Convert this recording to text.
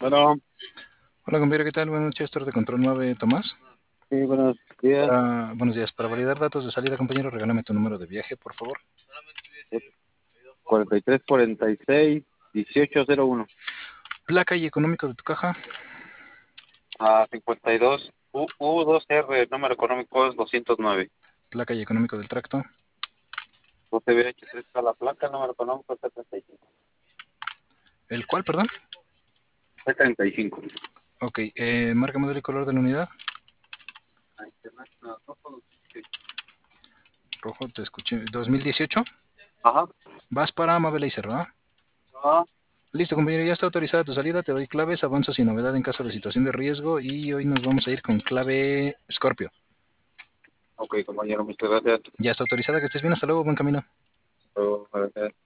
Bueno, Hola, compañero, ¿qué tal? Buenas noches, Torre de Control 9, Tomás. sí, buenos días. Buenos días. Para validar datos de salida, compañero, regálame tu número de viaje, por favor. 4346-1801. Placa y económico de tu caja. 52 U2R, número económico es 209. Placa y económico del tracto. 12BH3 está la placa, número económico es 35. ¿El cuál, perdón? 35. Ok, marca, modelo y color de la unidad. Rojo, te escuché. 2018. Ajá. Vas para Mave Laser, ¿verdad? Ajá. Listo, compañero, ya está autorizada tu salida. Te doy claves, avanzo sin novedad en caso de situación de riesgo. Y hoy nos vamos a ir con clave Scorpio. Ok, compañero, muchas gracias. Ya está autorizada, que estés bien. Hasta luego, buen camino. Gracias.